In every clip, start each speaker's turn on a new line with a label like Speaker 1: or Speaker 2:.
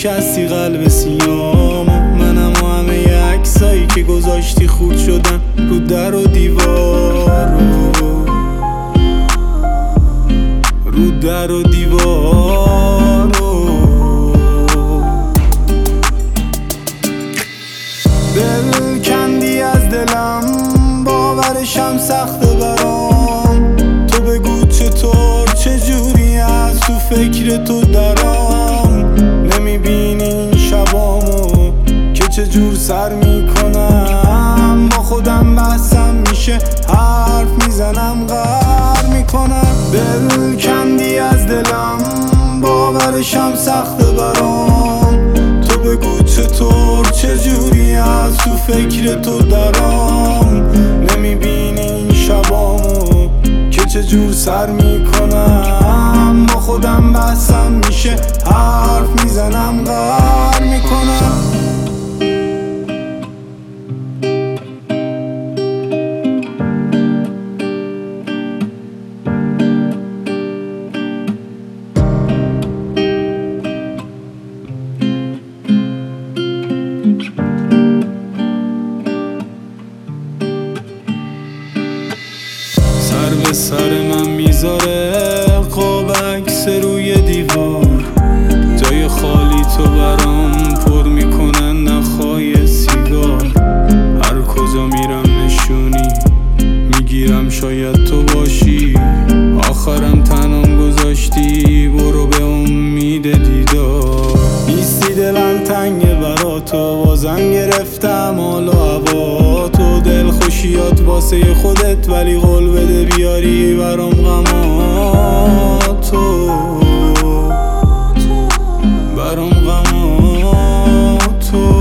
Speaker 1: شکستی قلب سیامو، منم و همه عکسایی که گذاشتی خورد شدن رو در و دیوارو، رو در و دیوارو. دل کندی از دلم، باورشم سخته برام. تو بگو چطور، چجوری از تو فکر تو درام. نمیبینی این شبامو که چجور سر میکنم. با خودم بحثم میشه، حرف میزنم غر میکنم. دل کندی از دلم، باورشم سخته برام. تو بگو چطور، چجوری از تو فکر تو درام. نمیبینی این شبامو که چجور سر میکنم. با خودم بحثم میشه، حرف میزنم غر میکنم. سر به سر من میذاره قاب عکس روی دیوار. جای خالی تو برام پر میکنن نخای سیگار. هر کجا میرم نشونی میگیرم، شاید تو باشی. آخرم تنم گذاشتی، برو به امید دیدار. نیستی دلم تنگه برا تو، بازم گرفتم حال و هوا تو. دل خوشیات واسه خودت، ولی قول بده بیاری برام غماتو، برام غماتو.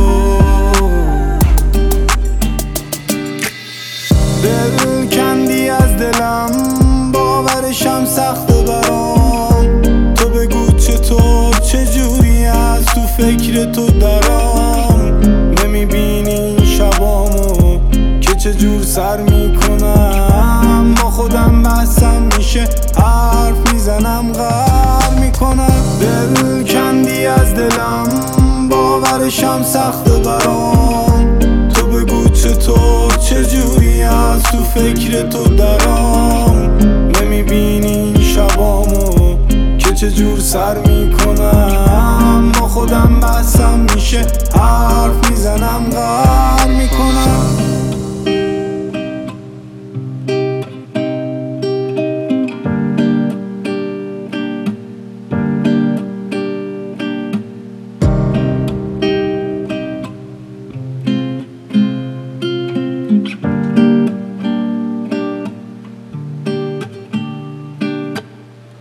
Speaker 1: دل کندی از دلم، باورشم سخته برام. تو بگو چطور، چجوری از تو فکر تو درام. نمیبینی این شبامو که چجور سر میکنم. با خودم بحثم میشه، حرف میزنم غر میکنم. دل کندی از دلم، باورشم سخته برام. تو بگو چطور، چجوری از تو فکر تو درام. نمیبینی این شبامو که چجور سر میکنم. با خودم بحثم میشه، حرف میزنم غر میکنم.